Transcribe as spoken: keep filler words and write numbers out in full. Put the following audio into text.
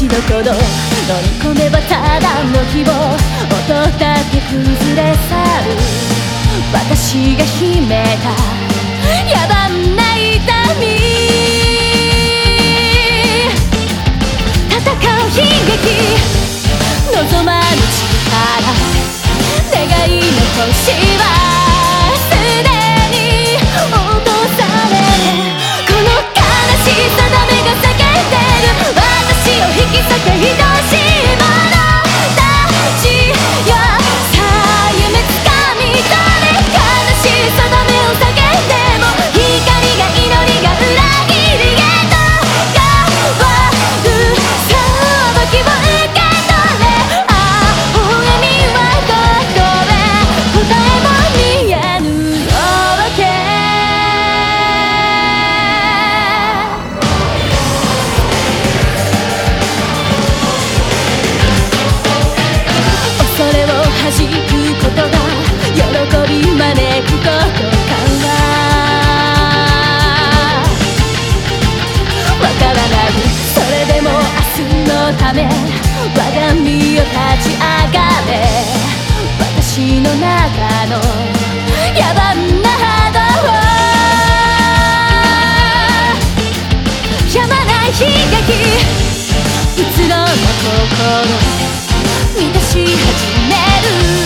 ちどころ飲み込めばただの希望、音だけ崩れ去る私が秘めた野蛮な痛み、戦う悲劇望まぬ力、願いの星はすでに落とされ、この悲しさだめが叫んでる私を引き裂け愛しいものたちよ、さあ夢つかみ取れ、悲しさだめを叫んでも光が祈りが裏切りへと変わる裁きを受け取れ、ああ微笑みはどこへ、答えも見えぬ夜明け、恐れを弾くことが喜び招くことかな、わからないそれでも明日のため我が身を立ち上がれ、私の中の野蛮な波動をやまない悲劇、うつろな心満たし始める